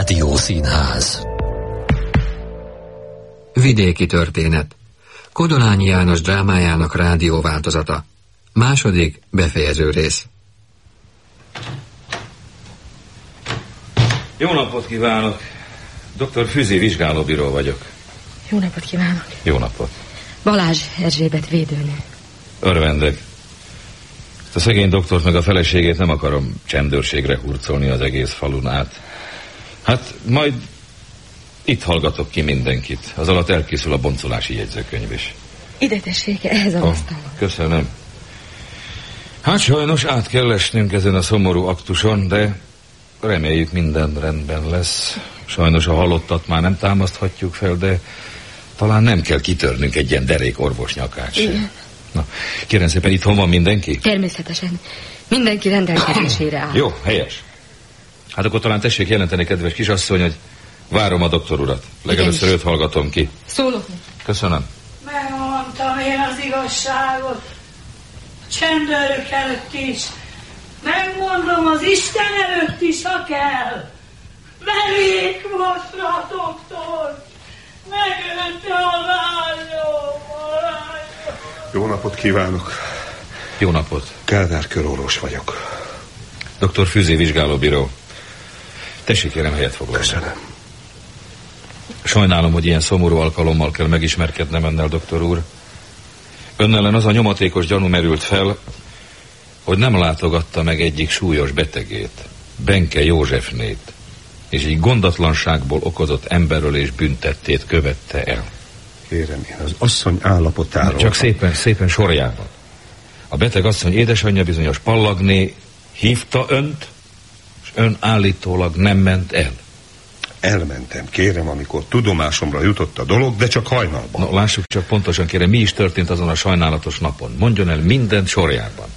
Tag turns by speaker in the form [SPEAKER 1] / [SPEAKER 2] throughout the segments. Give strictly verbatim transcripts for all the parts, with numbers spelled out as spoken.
[SPEAKER 1] Rádiószínház.
[SPEAKER 2] Vidéki történet. Kodolányi János drámájának rádióváltozata. Második, befejező rész.
[SPEAKER 3] Jó napot kívánok! doktor Füzi vizsgálóbíró vagyok.
[SPEAKER 4] Jó napot kívánok!
[SPEAKER 3] Jó napot!
[SPEAKER 4] Balázs Erzsébet védőnő.
[SPEAKER 3] Örvendek. A szegény doktort meg a feleségét nem akarom csendőrségre hurcolni az egész falun át. Hát majd itt hallgatok ki mindenkit. Az alatt elkészül a boncolási jegyzőkönyv is.
[SPEAKER 4] Ide tessék, ehhez a
[SPEAKER 3] oh,
[SPEAKER 4] asztalon.
[SPEAKER 3] Köszönöm. Hát sajnos át kell esnünk ezen a szomorú aktuson, de reméljük minden rendben lesz. Sajnos a halottat már nem támaszthatjuk fel, de talán nem kell kitörnünk egy ilyen derék orvos nyakát sem.
[SPEAKER 4] Igen.
[SPEAKER 3] Na, kérem szépen, itthon van mindenki?
[SPEAKER 4] Természetesen. Mindenki rendelkezésére áll.
[SPEAKER 3] Jó, helyes. Hát akkor talán tessék jelenteni, kedves kisasszony, hogy várom a doktor urat. Legelőször őt hallgatom ki.
[SPEAKER 4] Szólok.
[SPEAKER 3] Köszönöm.
[SPEAKER 5] Megmondtam én az igazságot. A csendőrök előtt is. Megmondom az Isten előtt is, ha kell. Verék most a doktor. Megölte a lányom, a lányom.
[SPEAKER 6] Jó napot kívánok.
[SPEAKER 3] Jó napot.
[SPEAKER 6] Kádár körorvos vagyok.
[SPEAKER 3] doktor Füzi vizsgálóbíró. Tessék, kérem, helyet foglalni.
[SPEAKER 6] Köszönöm.
[SPEAKER 3] Sajnálom, hogy ilyen szomorú alkalommal kell megismerkednem önnel, doktor úr. Önnellen az a nyomatékos gyanú merült fel, hogy nem látogatta meg egyik súlyos betegét, Benke Józsefnét, és így gondatlanságból okozott emberölés büntettét követte el.
[SPEAKER 6] Kérem, én az asszony állapotáról...
[SPEAKER 3] Csak szépen, szépen sorjában. A beteg asszony édesanyja bizonyos Pallagné hívta önt, és ön állítólag nem ment el.
[SPEAKER 6] Elmentem, kérem, amikor tudomásomra jutott a dolog, de csak hajnalban.
[SPEAKER 3] No, lássuk csak pontosan, kérem, mi is történt azon a sajnálatos napon. Mondjon el mindent sorjában.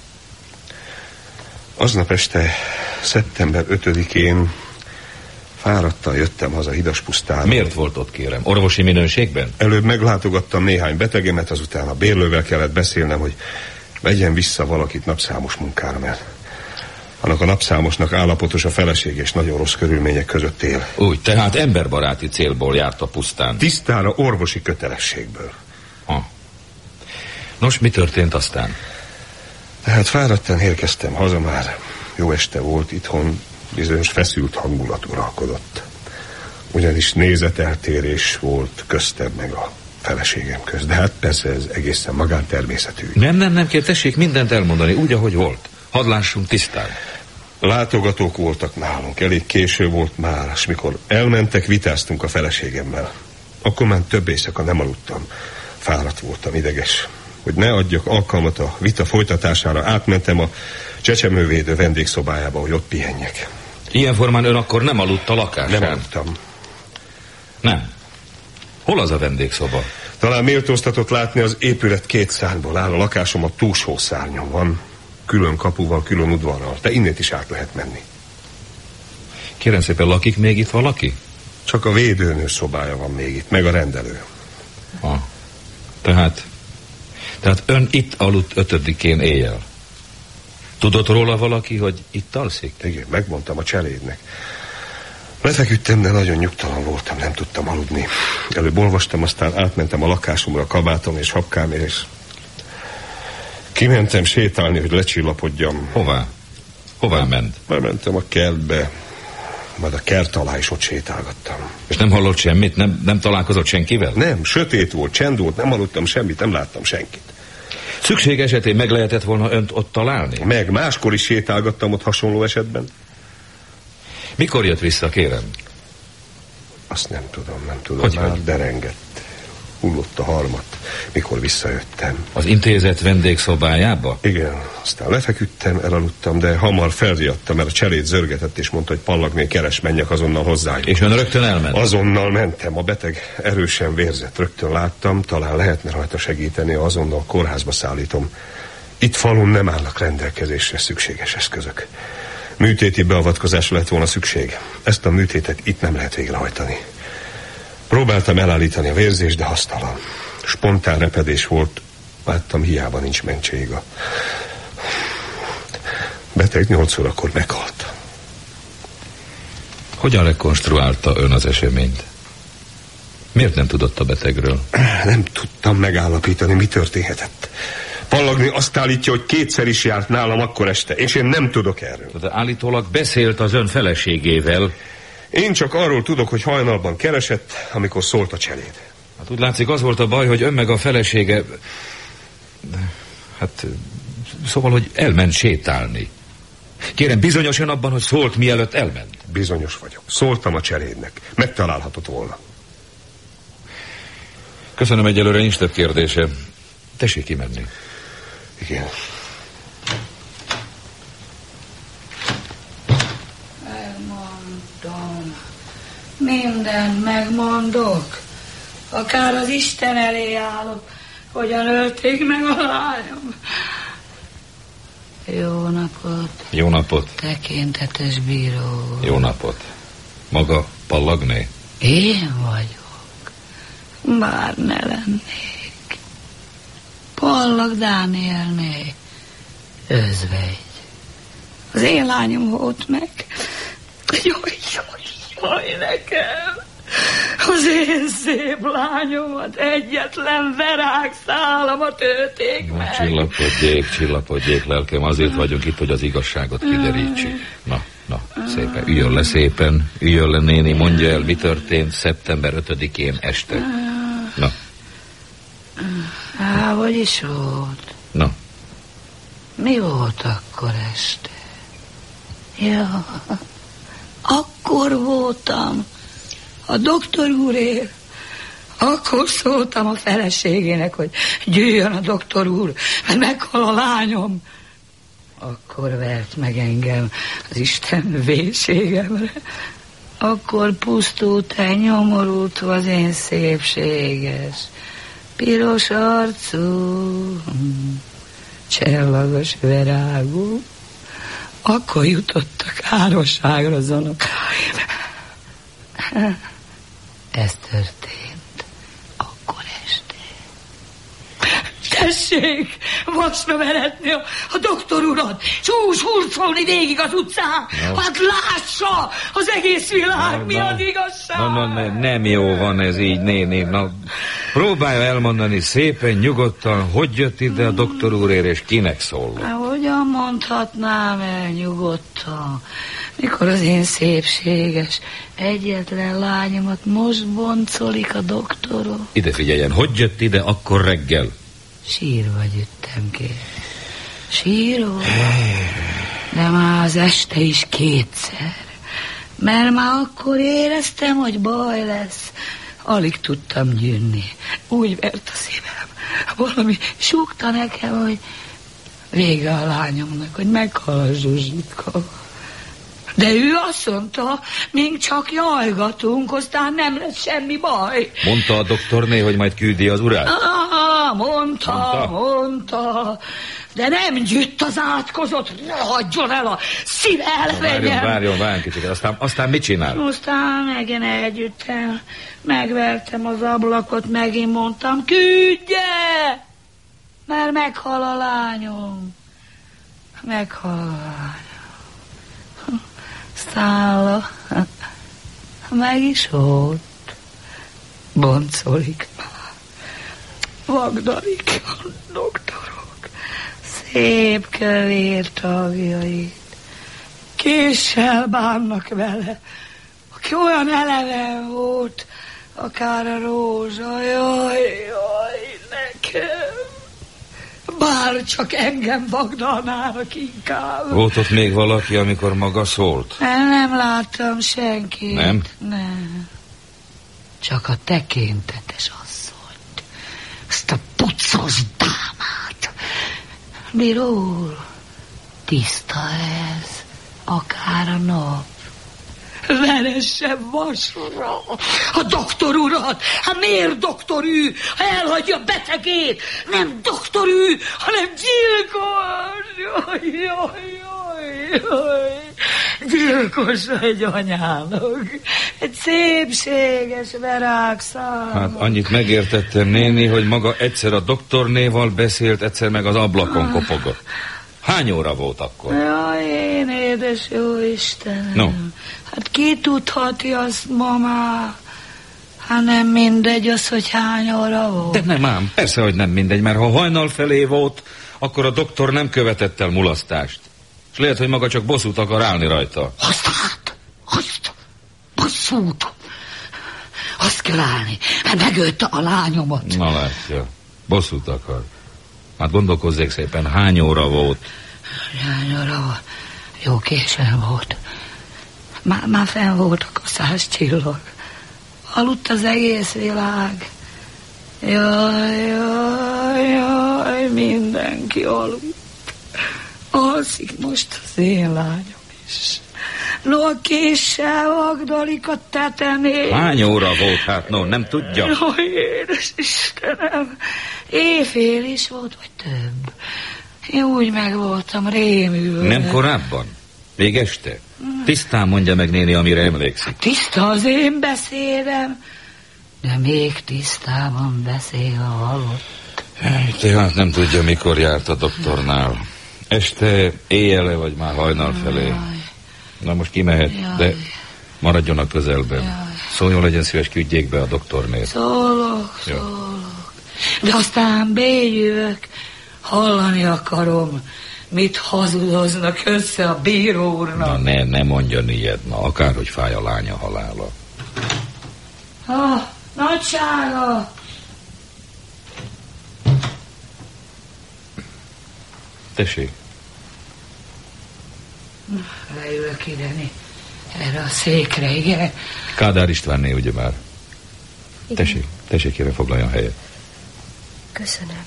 [SPEAKER 6] Aznap este, szeptember ötödikén fáradtan jöttem haza Hidaspusztáról.
[SPEAKER 3] Miért volt ott, kérem? Orvosi minőségben?
[SPEAKER 6] Előbb meglátogattam néhány betegemet, azután a bérlővel kellett beszélnem, hogy vegyen vissza valakit napszámos munkára, mert annak a napszámosnak állapotos a feleség, és nagyon rossz körülmények között él.
[SPEAKER 3] Úgy, tehát emberbaráti célból járt a pusztán.
[SPEAKER 6] Tisztára orvosi kötelességből.
[SPEAKER 3] Ha. Nos, mi történt aztán?
[SPEAKER 6] Tehát fáradtan érkeztem haza már. Jó este volt, itthon bizonyos feszült hangulat uralkodott. Ugyanis nézeteltérés volt köztem meg a feleségem közt. De hát persze ez egészen magántermészetű.
[SPEAKER 3] Nem, nem, nem kell, tessék mindent elmondani, úgy, ahogy volt. Hadd lássunk tisztán.
[SPEAKER 6] Látogatók voltak nálunk, elég késő volt már, és mikor elmentek, vitáztunk a feleségemmel. Akkor már több éjszaka nem aludtam. Fáradt voltam, ideges. Hogy ne adjak alkalmat a vita folytatására, átmentem a csecsemővédő vendégszobájába, hogy ott pihenjek.
[SPEAKER 3] Ilyen formán ön akkor nem aludt a lakásán?
[SPEAKER 6] Nem aludtam.
[SPEAKER 3] Nem. Hol az a vendégszoba?
[SPEAKER 6] Talán méltóztatott látni, az épület két szárnyból áll. A lakásom a túlsó szárnyon van. Külön kapuval, külön udvarral. De innét is át lehet menni.
[SPEAKER 3] Kérem szépen, lakik még itt valaki?
[SPEAKER 6] Csak a védőnő szobája van még itt, meg a rendelő.
[SPEAKER 3] Ah. Tehát, tehát ön itt aludt ötödikén éjjel. Tudott róla valaki, hogy itt alszik?
[SPEAKER 6] Igen, megmondtam a cselédnek. Lefeküdtem, de nagyon nyugtalan voltam, nem tudtam aludni. Előbb olvastam, aztán átmentem a lakásomra, a kabátom és sapkám, és kimentem sétálni, hogy lecsillapodjam.
[SPEAKER 3] Hová? Hová ment?
[SPEAKER 6] Bementem a kertbe, majd a kert alá is ott sétálgattam.
[SPEAKER 3] És nem hallott semmit? Nem, nem találkozott senkivel?
[SPEAKER 6] Nem, sötét volt, csend volt, nem hallottam semmit, nem láttam senkit.
[SPEAKER 3] Szükség esetén meg lehetett volna önt ott találni?
[SPEAKER 6] Meg, máskor is sétálgattam ott hasonló esetben.
[SPEAKER 3] Mikor jött vissza, kérem?
[SPEAKER 6] Azt nem tudom, nem tudom,
[SPEAKER 3] hogy
[SPEAKER 6] már
[SPEAKER 3] hogy?
[SPEAKER 6] derengett. Hullott a harmat, mikor visszajöttem.
[SPEAKER 3] Az intézet vendégszobájába?
[SPEAKER 6] Igen, aztán lefeküdtem, elaludtam, de hamar felriadtam, mert a cseléd zörgetett, és mondta, hogy Pallagné keres, menjek azonnal hozzájuk.
[SPEAKER 3] És ön rögtön elment?
[SPEAKER 6] Azonnal mentem, a beteg erősen vérzett, rögtön láttam, talán lehetne rajta segíteni, azonnal kórházba szállítom. Itt falun nem állnak rendelkezésre szükséges eszközök. Műtéti beavatkozásra lett volna szükség. Ezt a műtétet itt nem lehet végrehajtani. Próbáltam elállítani a vérzést, de hasztalan. Spontán repedés volt, láttam, hiába nincs mentség. A beteg nyolc órakor meghalt.
[SPEAKER 3] Hogyan rekonstruálta ön az eseményt? Miért nem tudott a betegről?
[SPEAKER 6] Nem tudtam megállapítani, mi történhetett. Pallagné azt állítja, hogy kétszer is járt nálam akkor este, és én nem tudok erről.
[SPEAKER 3] De állítólag beszélt az ön feleségével.
[SPEAKER 6] Én csak arról tudok, hogy hajnalban keresett, amikor szólt a cseléd.
[SPEAKER 3] Hát úgy látszik, az volt a baj, hogy ön meg a felesége... Hát... Szóval, hogy elment sétálni. Kérem, bizonyos ön abban, hogy szólt, mielőtt elment?
[SPEAKER 6] Bizonyos vagyok. Szóltam a cselédnek. Megtalálhatott volna.
[SPEAKER 3] Köszönöm, egyelőre nincs több kérdése. Tessék kimenni.
[SPEAKER 6] Igen.
[SPEAKER 5] Megmondom. Mindent megmondok. Akár az Isten elé állok, hogyan ölték meg a lányom. Jó napot.
[SPEAKER 3] Jó napot.
[SPEAKER 5] Tekintetes bíró.
[SPEAKER 3] Jó napot. Maga Pallagné?
[SPEAKER 5] Én vagyok. Bár ne lennék. Pallag Dánielné. Özvegy. Az én lányom volt meg. Jaj, jaj, jaj nekem. Az én szép lányomat, egyetlen verágszálamat ölték meg.
[SPEAKER 3] Csillapodjék, csillapodjék, lelkem, azért vagyunk itt, hogy az igazságot kiderítsük. Na, na, szépen, üljön le szépen, üljön le néni, mondja el, mi történt szeptember ötödikén este. Na.
[SPEAKER 5] Á, hogy is volt?
[SPEAKER 3] Na.
[SPEAKER 5] Mi volt akkor este? Ja, akkor voltam a doktor úrért. Akkor szóltam a feleségének, hogy gyűjjön a doktor úr, mert meghal a lányom. Akkor vert meg engem az Isten véhségemre. Akkor pusztult el nyomorultva az én szépséges, piros arcú, csellagos verágú. Akkor jutottak árosságra az unokáim. Ez történt akkor este. Tessék, vasra veretni a, a doktor urat, csúcs hurcolni végig az utcán, no. Hát lássa az egész világ, no, mi no. Az igazság.
[SPEAKER 3] No, no, ne, nem jó van ez így, néni. Na, próbálja elmondani szépen, nyugodtan, hogy jött ide a doktor úrért, és kinek szól.
[SPEAKER 5] Hát, hogyan mondhatnám el nyugodtan, mikor az én szépséges, egyetlen lányomat most boncolik a doktorok.
[SPEAKER 3] Ide figyeljen, hogy jött ide akkor reggel?
[SPEAKER 5] Sírva jöttem ki. Sírva? De már az este is kétszer. Mert már akkor éreztem, hogy baj lesz. Alig tudtam gyűnni. Úgy vert a szívem. Valami súgta nekem, hogy vége a lányomnak, hogy meghal a Zsuzsitka. De ő azt mondta, még csak jajgatunk, aztán nem lesz semmi baj.
[SPEAKER 3] Mondta a doktorné, hogy majd küldi az urát?
[SPEAKER 5] Ah, mondta, mondta, mondta. De nem gyűjt az átkozott, hagyjon el a szíve elvegyen.
[SPEAKER 3] Várjon, várjon, várjon kicsit, aztán, aztán mit csinál?
[SPEAKER 5] Aztán megint elgyűjtem, megvertem az ablakot, megint mondtam, küldje, mert meghal a lányom. Meghal a lányom. Szálla, meg is volt, boncolik már, vagdalik a doktorok, szép kövér tagjait, késsel bánnak vele, aki olyan eleven volt, akár a rózsa, jaj, jaj, nekem. Bár csak engem vagdalnának inkább.
[SPEAKER 3] Volt ott még valaki, amikor maga szólt?
[SPEAKER 5] Nem, nem láttam senkit.
[SPEAKER 3] Nem?
[SPEAKER 5] Nem. Csak a tekintetes asszonyt. Azt a puccos dámát. Bíró úr, tiszta ez, akár a nap. Veresse vasra a doktor urat. Hát miért doktor ő, ha elhagyja a betegét? Nem doktor ő, hanem gyilkos. Jaj, jaj, jaj, jaj. Gyilkos egy anyának. Egy szépséges verágszám.
[SPEAKER 3] Hát annyit megértettem, néni, hogy maga egyszer a doktornéval beszélt, egyszer meg az ablakon kopogott. Hány óra volt akkor?
[SPEAKER 5] Jaj, én édes jó Istenem.
[SPEAKER 3] No.
[SPEAKER 5] Hát ki tudhatja azt, mamá? Hát nem mindegy az, hogy hány óra volt.
[SPEAKER 3] De nem ám, persze, hogy nem mindegy, mert ha hajnal felé volt, akkor a doktor nem követett el mulasztást. És lehet, hogy maga csak bosszút akar állni rajta.
[SPEAKER 5] Azt hát, azt, bosszút. Azt kell állni, mert megölte a lányomat.
[SPEAKER 3] Na látja, bosszút akar. Hát gondolkozzék szépen, hány óra volt?
[SPEAKER 5] Hány óra volt? Jó későn volt. Már, már fenn voltak a száz csillag. Aludt az egész világ. Jaj, jaj, jaj, mindenki aludt. Alszik most az én lányom is. No, a késsel vagdolik a tetemén.
[SPEAKER 3] Hány óra volt hát, no, nem tudja?
[SPEAKER 5] Jaj, édes Istenem, éjfél is volt, vagy több. Én úgy meg voltam rémülve.
[SPEAKER 3] Nem korábban? Még este? Tisztán mondja meg, néni, amire emlékszik.
[SPEAKER 5] Tiszta az én beszédem, de még tisztában beszél a halott.
[SPEAKER 3] Tehát nem tudja, mikor járt a doktornál. Este, éjjele, vagy már hajnal felé. Jaj. Na most kimehet, Jaj. de maradjon a közelben. Jaj. Szóljon, legyen szíves, küldjék be a doktornél.
[SPEAKER 5] Szólok, szólok. De aztán bélyülök, hallani akarom, mit hazudoznak össze a bíró úrnak.
[SPEAKER 3] Na ne, ne mondjon ilyet, na, akárhogy fáj a lánya halála.
[SPEAKER 5] Ah, nagysága!
[SPEAKER 3] Tessék.
[SPEAKER 5] Leülök ideni, erre a székre, igen.
[SPEAKER 3] Kádár Istvánné, ugye már. Igen. Tessék, tessék, kérem, foglaljon helyet.
[SPEAKER 4] Köszönöm.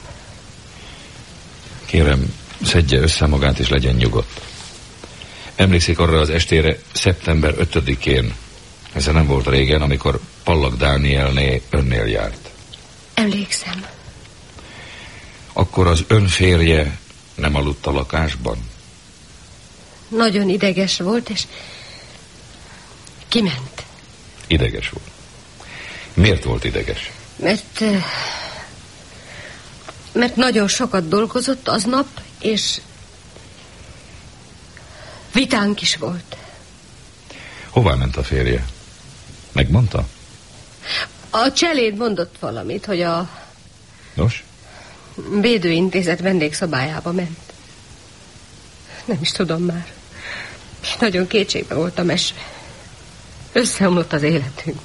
[SPEAKER 3] Kérem, szedje össze magát és legyen nyugodt. Emlékszik arra az estére, szeptember ötödikén, ez nem volt régen, amikor Pallag Dánielné önnél járt.
[SPEAKER 4] Emlékszem.
[SPEAKER 3] Akkor az ön férje nem aludt a lakásban?
[SPEAKER 4] Nagyon ideges volt, és kiment.
[SPEAKER 3] Ideges volt. Miért volt ideges?
[SPEAKER 4] Mert... Mert nagyon sokat dolgozott aznap, és vitánk is volt.
[SPEAKER 3] Hová ment a férje? Megmondta?
[SPEAKER 4] A cseléd mondott valamit, hogy a...
[SPEAKER 3] Nos?
[SPEAKER 4] Védőintézet vendégszobájába ment. Nem is tudom már. Nagyon kétségbe voltam esve. Összeomlott az életünk.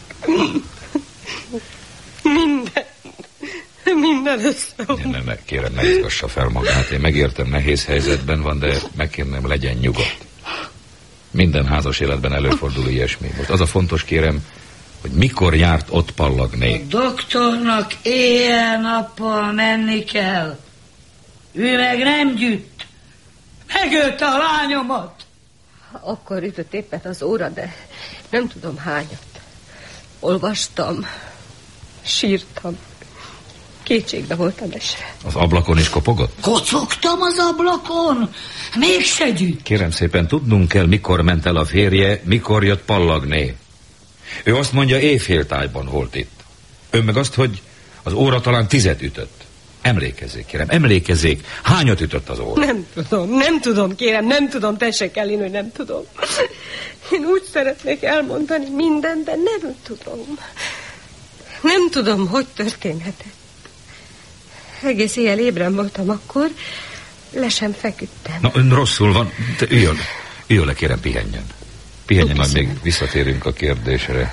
[SPEAKER 4] Minden. Minden összeomlott.
[SPEAKER 3] Ne, ne, ne, kérem, ne izgassa fel magát. Én megértem, nehéz helyzetben van, de megkérnem, legyen nyugodt. Minden házas életben előfordul ilyesmi. Most az a fontos, kérem, hogy mikor járt ott Pallagné.
[SPEAKER 5] A doktornak éjjel-nappal menni kell. Ő meg nem gyűjt. Megölte a lányomat.
[SPEAKER 4] Akkor ütött éppen az óra, de nem tudom hányat. Olvastam, sírtam. Kétségbe voltam esve.
[SPEAKER 3] Az ablakon is kopogott?
[SPEAKER 5] Kocogtam az ablakon, mégse gyűjt.
[SPEAKER 3] Kérem szépen, tudnunk kell, mikor ment el a férje, mikor jött Pallagné. Ő azt mondja, éjféltájban volt itt. Ön meg azt, hogy az óra talán tizet ütött. Emlékezzék, kérem, emlékezzék. Hányat ütött az óra?
[SPEAKER 4] Nem tudom, nem tudom, kérem, nem tudom, tessék el, én, hogy nem tudom. Én úgy szeretnék elmondani mindent, de nem tudom. Nem tudom, hogy történhetett. Egész éjjel ébren voltam akkor, le sem feküdtem.
[SPEAKER 3] Na, ön rosszul van, te üljön, üljön le, kérem, pihenjen. Pihenjen, majd még visszatérünk a kérdésre.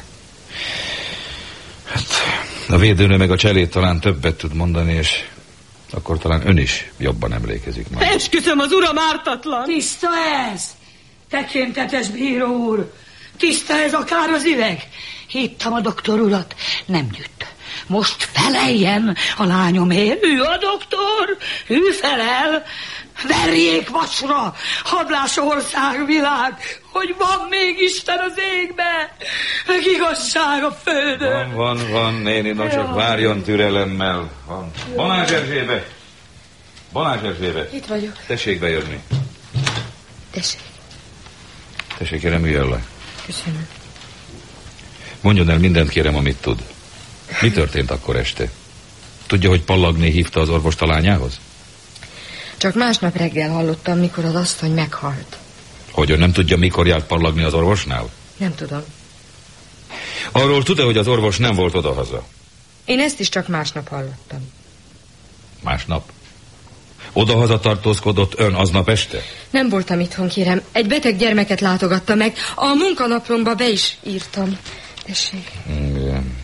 [SPEAKER 3] Hát, a védőnő meg a cseléd talán többet tud mondani, és akkor talán ön is jobban emlékezik majd.
[SPEAKER 4] Esküszöm, az uram ártatlan.
[SPEAKER 5] Tiszta ez, tekintetes bíró úr. Tiszta ez akár az üveg. Hittem a doktor urat, nem gyűjt. Most feleljen a lányomért. Ő a doktor, ő felel. Verjék vasra, hadlás ország világ, hogy van még Isten az égbe, meg igazság a földön.
[SPEAKER 3] Van, van, van, néni, no csak várjon türelemmel. Van. Balázs Erzsébe! Balázs Erzsébe!
[SPEAKER 4] Itt vagyok.
[SPEAKER 3] Tessék bejönni.
[SPEAKER 4] Tessék.
[SPEAKER 3] Tessék, kérem, üljön le.
[SPEAKER 4] Köszönöm.
[SPEAKER 3] Mondjon el mindent, kérem, amit tud. Mi történt akkor este? Tudja, hogy Pallagné hívta az orvost a lányához?
[SPEAKER 4] Csak másnap reggel hallottam, mikor az asszony meghalt.
[SPEAKER 3] Hogy ön nem tudja, mikor járt pallagni az orvosnál?
[SPEAKER 4] Nem tudom.
[SPEAKER 3] Arról tud-e, hogy az orvos nem volt odahaza?
[SPEAKER 4] Én ezt is csak másnap hallottam.
[SPEAKER 3] Másnap? Odahaza tartózkodott ön aznap este?
[SPEAKER 4] Nem voltam itthon, kérem. Egy beteg gyermeket látogatta meg. A munkanaplomba be is írtam. Tessék.
[SPEAKER 3] Igen.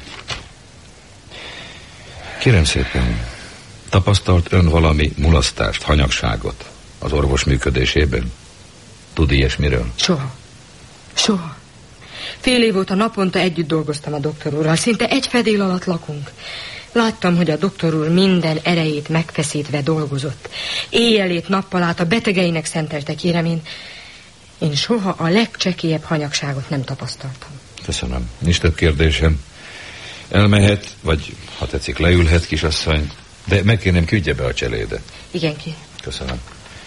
[SPEAKER 3] Kérem szépen, tapasztalt ön valami mulasztást, hanyagságot az orvos működésében? Tud ilyesmiről?
[SPEAKER 4] Soha. Soha. Fél év óta naponta együtt dolgoztam a doktor úrral. Szinte egy fedél alatt lakunk. Láttam, hogy a doktor úr minden erejét megfeszítve dolgozott. Éjjelét, nappalát a betegeinek szentelte, kérem, én, én soha a legcsekélyebb hanyagságot nem tapasztaltam.
[SPEAKER 3] Köszönöm. Nincs több kérdésem. Elmehet, vagy ha tetszik, leülhet, kisasszony, de megkérném, küldje be a cselédet.
[SPEAKER 4] Igen, kérem.
[SPEAKER 3] Köszönöm.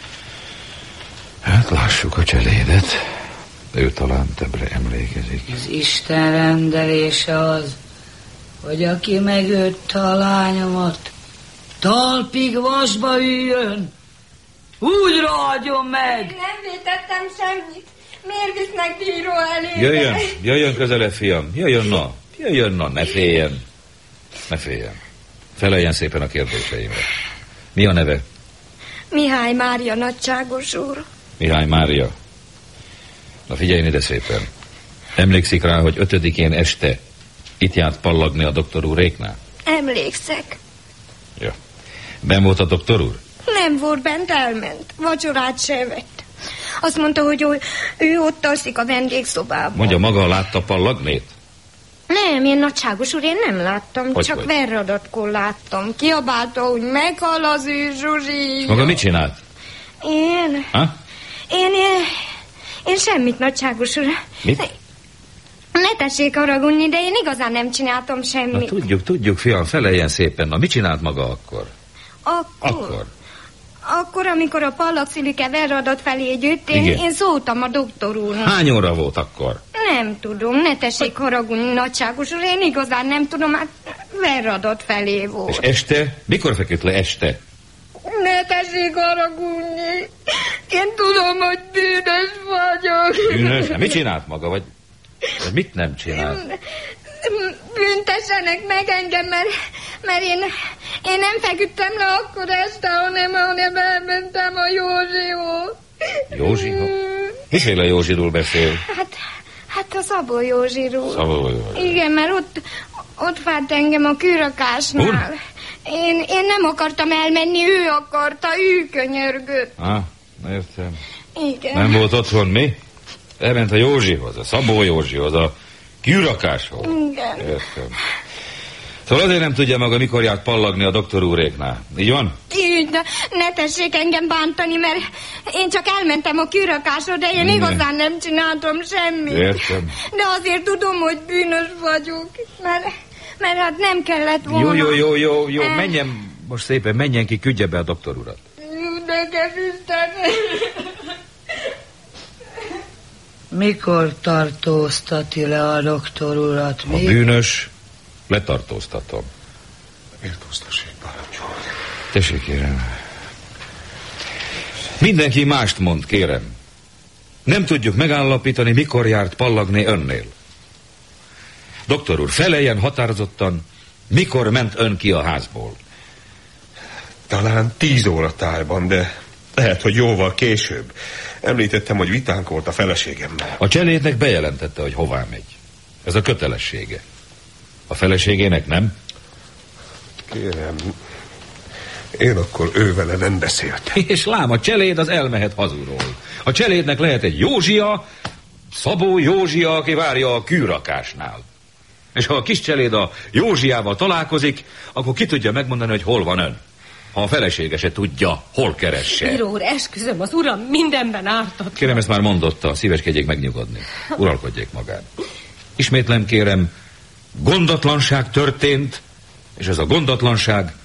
[SPEAKER 3] Hát lássuk a cselédet. Ő talán többre emlékezik.
[SPEAKER 5] Az Isten rendelése az, hogy aki megötte a lányomat, talpig vasba üljön, úgy ragadjon meg.
[SPEAKER 1] Nem vétettem semmit. Miért visznek bíró elé?
[SPEAKER 3] Jöjjön, jöjjön közelebb, fiam. Jöjjön, na. Jöjjön, na, ne féljen. Ne féljen. Feleljen szépen a kérdéseimre. Mi a neve?
[SPEAKER 1] Mihály Mária, nagyságos úr.
[SPEAKER 3] Mihály Mária. Na figyeljen ide szépen. Emlékszik rá, hogy ötödikén este itt járt pallagni a doktor úréknál?
[SPEAKER 1] Emlékszek.
[SPEAKER 3] Ja. Ben volt a doktor úr?
[SPEAKER 1] Nem volt bent, elment. Vacsorát se vett. Azt mondta, hogy ő, ő ott alszik a vendégszobában.
[SPEAKER 3] Mondja, maga látta pallagnét?
[SPEAKER 1] Nem, én nagyságos úr, én nem láttam,
[SPEAKER 3] hogy
[SPEAKER 1] csak
[SPEAKER 3] vagy?
[SPEAKER 1] verradatkor láttam. Kiabálta, hogy meghal az ő Zsuzsi.
[SPEAKER 3] Maga mit csinált?
[SPEAKER 1] Én?
[SPEAKER 3] Ha?
[SPEAKER 1] Én, én, én semmit, nagyságos úr.
[SPEAKER 3] Mit?
[SPEAKER 1] Ne tessék haragudni, de én igazán nem csináltam
[SPEAKER 3] Na
[SPEAKER 1] semmit.
[SPEAKER 3] tudjuk, tudjuk, fiam, feleljen szépen. Na mit csinált maga akkor?
[SPEAKER 1] Akkor?
[SPEAKER 3] Akkor.
[SPEAKER 1] Akkor, amikor a pallagszülike verradat felé gyűjt, én, én szóltam a doktor úrnak.
[SPEAKER 3] Hány óra volt akkor?
[SPEAKER 1] Nem tudom, ne tessék haragudni, nagyságos úr, én igazán nem tudom, hát verradat felé volt.
[SPEAKER 3] És este? Mikor feküdt le este?
[SPEAKER 1] Ne tessék haragudni. Én tudom, hogy bűnös vagyok.
[SPEAKER 3] Bűnös? Hát mit csinált maga, vagy, vagy mit nem csinált?
[SPEAKER 1] Büntessenek meg engem, mert, mert én, én nem feküdtem le akkor este, hanem, hanem elmentem a Józsihoz.
[SPEAKER 3] Józsihoz? Miféle Józsiról beszél?
[SPEAKER 1] Hát, hát a Szabó Józsiról.
[SPEAKER 3] Szabó Józsi.
[SPEAKER 1] Igen, mert ott, ott várt engem a kőrakásnál.
[SPEAKER 3] Úr?
[SPEAKER 1] Én, én nem akartam elmenni, ő akarta, ő könyörgött.
[SPEAKER 3] Ah, értem.
[SPEAKER 1] Igen.
[SPEAKER 3] Nem volt otthon, mi? Elment a Józsihoz, a Szabó Józsihoz, a kőrakáshoz.
[SPEAKER 1] Igen.
[SPEAKER 3] Értem. Szóval azért nem tudja maga, mikor járt pallagni a doktor úréknál. Így van?
[SPEAKER 1] Így, de ne tessék engem bántani, mert én csak elmentem a kőrakásra, de én
[SPEAKER 3] Igen.
[SPEAKER 1] igazán nem csináltam semmit.
[SPEAKER 3] Értem.
[SPEAKER 1] De azért tudom, hogy bűnös vagyok, mert, mert hát nem kellett volna.
[SPEAKER 3] Jó, jó, jó, jó, jó,
[SPEAKER 1] Eh.
[SPEAKER 3] menjen most szépen, menjen ki, küldje be a doktor urat.
[SPEAKER 1] Nekem Isten.
[SPEAKER 5] Mikor tartóztati le a doktor urat?
[SPEAKER 3] Ha bűnös, letartóztatom.
[SPEAKER 6] Méltóztassék, parancsol.
[SPEAKER 3] Tessék, kérem. Mindenki mást mond, kérem. Nem tudjuk megállapítani, mikor járt pallagni önnél. Doktor úr, feleljen határozottan, mikor ment ön ki a házból.
[SPEAKER 6] Talán tíz óra tájban, de lehet, hogy jóval később. Említettem, hogy vitánk volt a feleségemmel.
[SPEAKER 3] A cselédnek bejelentette, hogy hová megy. Ez a kötelessége. A feleségének nem?
[SPEAKER 6] Kérem, én akkor ővele nem beszéltem.
[SPEAKER 3] És lám, a cseléd az elmehet hazulról. A cselédnek lehet egy Józsia, Szabó Józsia, aki várja a kőrakásnál. És ha a kis cseléd a Józsiával találkozik, akkor ki tudja megmondani, hogy hol van ön. Ha a felesége se tudja, hol keresse.
[SPEAKER 4] Bíró úr, esküszöm, az uram mindenben ártott.
[SPEAKER 3] Kérem, ezt már mondotta, szíveskedjék megnyugodni. Uralkodjék magán. Ismétlem, kérem, gondatlanság történt, és ez a gondatlanság